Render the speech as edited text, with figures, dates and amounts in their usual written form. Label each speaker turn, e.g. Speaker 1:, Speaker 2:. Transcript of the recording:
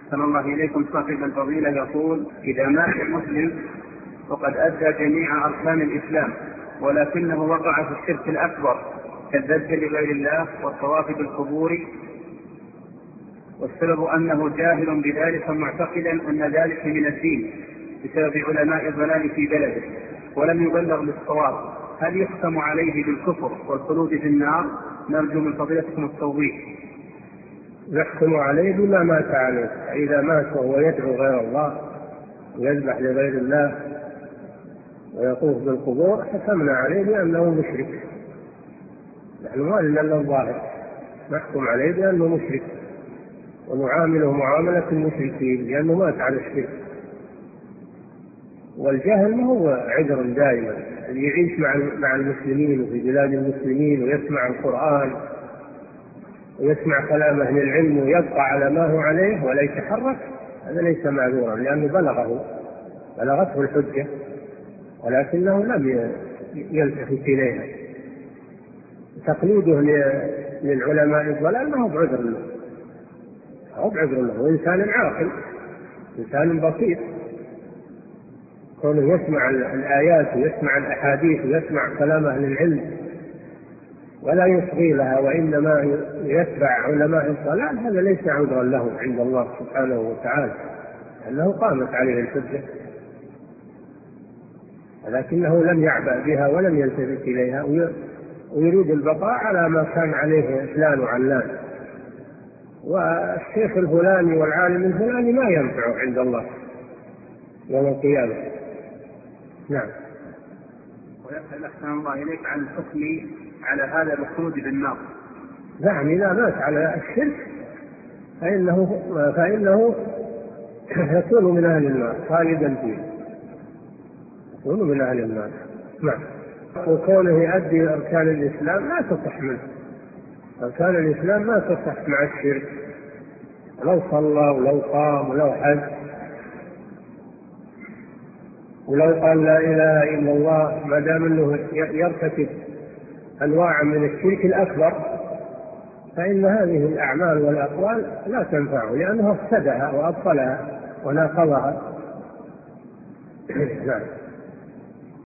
Speaker 1: أحسن الله إليكم. صاحب الفضيلة يقول: إذا مات المسلم وقد أدى جميع أركان الإسلام ولكنه وقع في الشرك الأكبر كالذبح لغير الله والطواف بالقبور، والسبب أنه جاهل بذلك معتقدا أن ذلك من الدين بسبب علماء الضلال في بلده ولم يبلغ بالصواب، هل يحكم عليه بالكفر والخلود في النار؟ نرجو من فضيلتكم التوضيح.
Speaker 2: يحكم عليه بما مات عليه. إذا مات وهو يدعو غير الله ويذبح لغير الله ويطوف بالقبور حكمنا عليه بأنه مشرك. نحن ما لنا إلا الظاهر، نحكم عليه بأنه مشرك ونعامله معاملة المشركين لأنه مات على الشرك. والجهل ما هو عذر دائما. اللي يعيش مع المسلمين وفي بلاد المسلمين ويسمع القرآن ويسمع كلام أهل العلم ويبقى على ما هو عليه ولا يتحرك، هذا ليس معذورا لأنه بلغته الحجة ولكنه لم يلتفت إليها. تقليده للعلماء الضلال ما هو بعذر له، هو بعذر له. وإنسان عاقل، إنسان بسيط، كونه يسمع الآيات ويسمع الأحاديث ويسمع كلام أهل العلم ولا يصغي لها وإنما يتبع علماء الضلال، هذا ليس عذرا له عند الله سبحانه وتعالى، لأنه قامت عليه الحجة، ولكنه لم يعبأ بها ولم يلتفت إليها ويريد البقاء على ما كان عليه فلان وعلان. والشيخ الفلاني والعالم الفلاني ما ينفعه عند الله يوم القيامة. نعم.
Speaker 1: ويسأل أحسن الله إليك عن الحكم على هذا بالخلود بالنار.
Speaker 2: نعم، إذا مات على الشرك فإنه يكون من أهل النار خالدا فيه، يكون من أهل النار. نعم. وكونه يؤدي أركان الإسلام لا تصح منه. أركان الإسلام ما تصح مع الشرك، لو صلى ولو قام ولو حج ولو قال لا إله إلا الله، ما دام أنه يرتكب أنواع من الشرك الأكبر فإن هذه الأعمال والأقوال لا تنفعه لأنه افسدها وأبطلها وناقضها. نعم.